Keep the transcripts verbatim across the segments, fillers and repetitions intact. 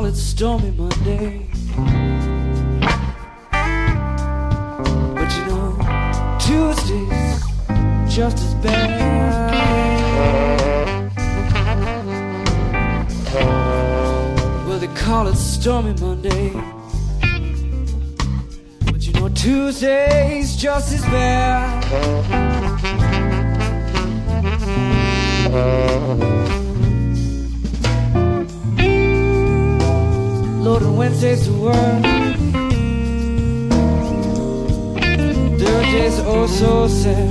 it Stormy Monday. But you know, Tuesday's just as bad. Well, they call it Stormy Monday. But you know, Tuesday's just as bad. Lord, and Wednesday's the work. Thursday's oh so sad.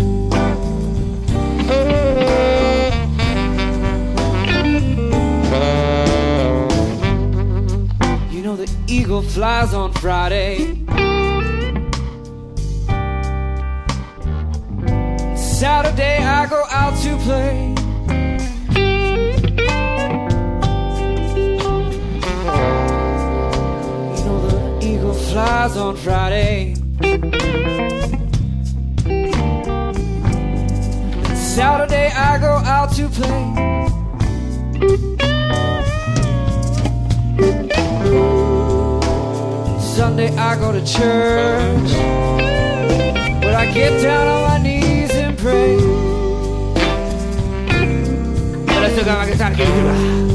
You know the eagle flies on Friday. Saturday I go out to play. You know the eagle flies on Friday. Saturday I go out to play. Sunday I go to church, but I get down on my knees and pray. But I still got my guitar to get it.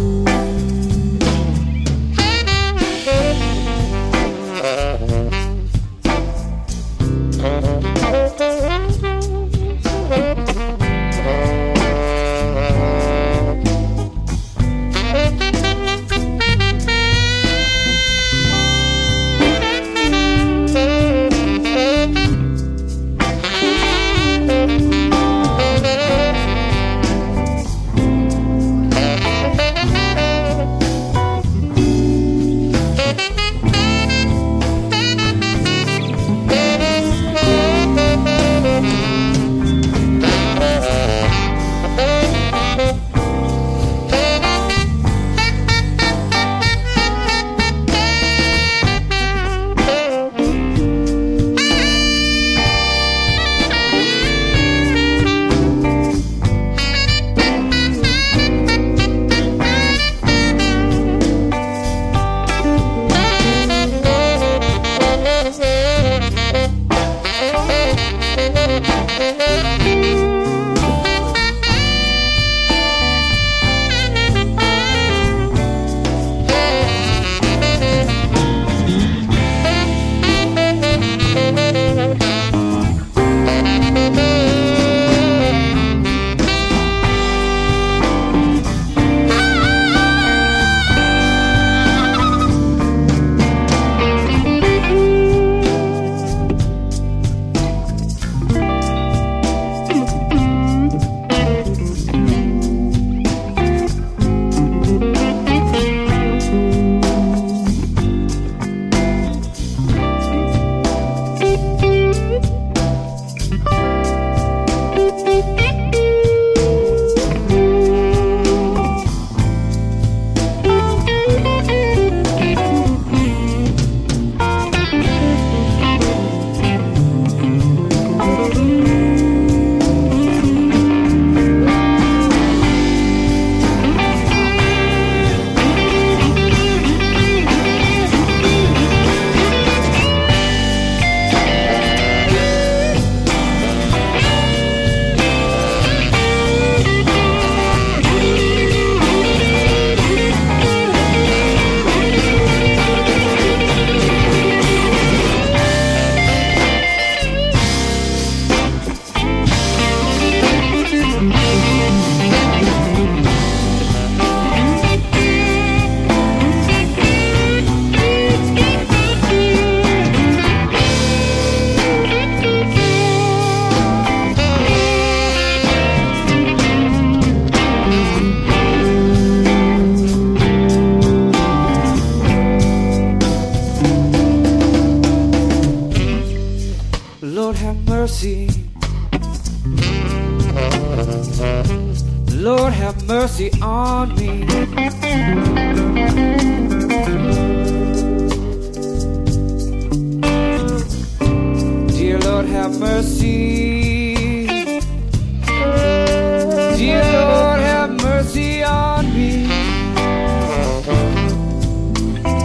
Lord have mercy. Lord have mercy on me. Dear Lord have mercy. Dear Lord have mercy on me.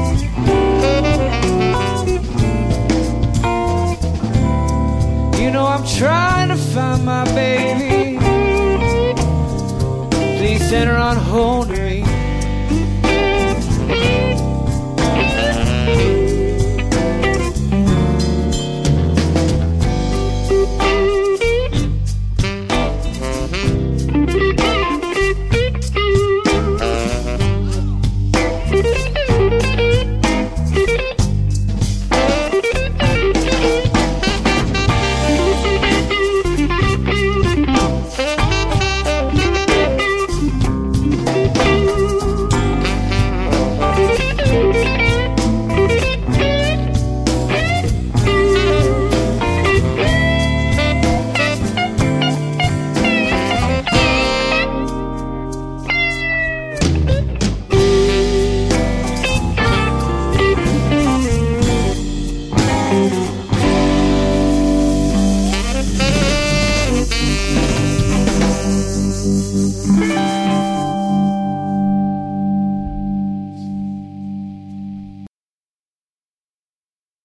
sent her on home to me.